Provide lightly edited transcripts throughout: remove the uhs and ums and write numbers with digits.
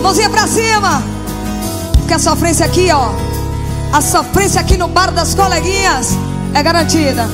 Mãozinha pra cima. Porque a sofrência aqui, ó, a sofrência aqui no bar das coleguinhas é garantida.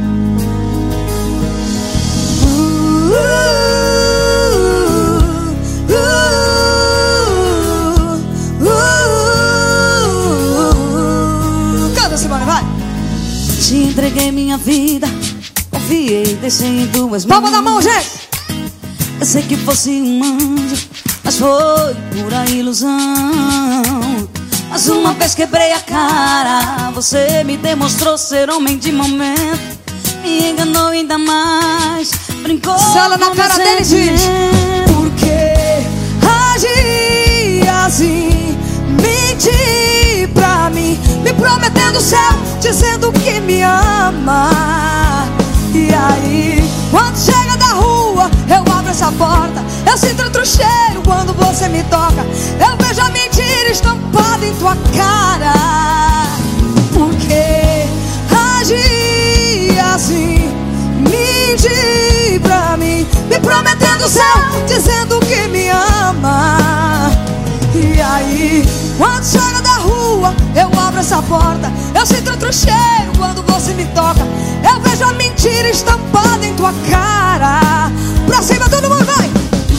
Canta, Simone, vai. Te entreguei minha vida, confiei, deixei em tuas mãos. Palma da mão, gente. Eu sei que fosse um anjo, mas foi pura ilusão. Mas uma vez quebrei a cara, você me demonstrou ser homem de momento. Me enganou ainda mais, brincou Sala na com cara meu dele, diz: sentimento. por que agir assim? Mentir pra mim, me prometendo o céu, dizendo que me ama. E aí, quando chega da rua, eu abro essa porta, eu sinto outro cheiro quando você me toca. Eu vejo a mentira estampada em tua cara. Por que agir assim? Mentir pra mim, me prometendo o céu, dizendo que me ama. E aí, quando chega da rua, eu abro essa porta, eu sinto outro cheiro quando você me toca. Eu vejo a mentira estampada em tua cara. Pra cima, todo mundo vai!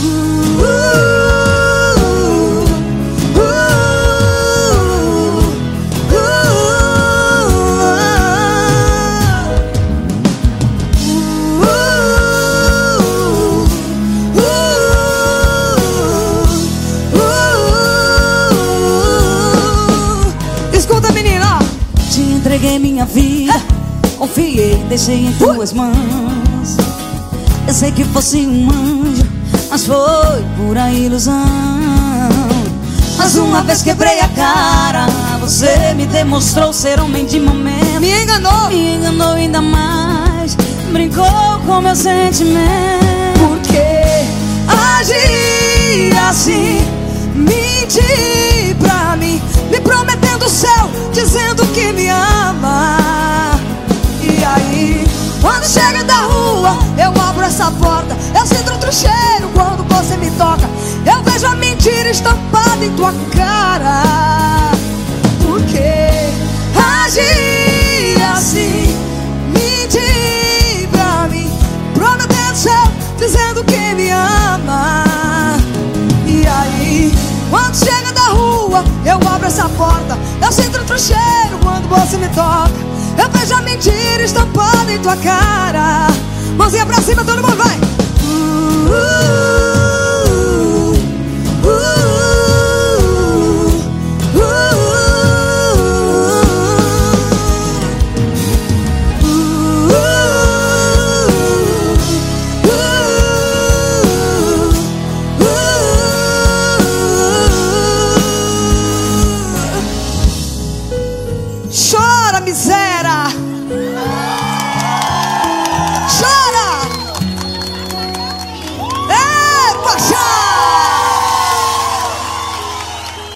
Escuta, menina! Te entreguei minha vida, confiei, deixei em tuas mãos. Eu sei que fosse um anjo, mas foi pura ilusão. Mas uma vez quebrei a cara, você me demonstrou ser homem de momento. Me enganou ainda mais, brincou com meu sentimento. Por que agir assim? Mentir pra mim, me prometendo o céu, dizendo que me ama. E aí, quando chega da rua, eu abro essa porta, eu sinto outro cheiro quando você me toca. Eu vejo a mentira estampada em tua cara. Por que agir assim? Mentir pra mim, prometendo o céu, dizendo que me ama. E aí, quando chega da rua, eu abro essa porta, eu sinto outro cheiro quando você me toca. Eu vejo a mentira estampada em tua cara. Mãozinha pra cima, todo mundo vai!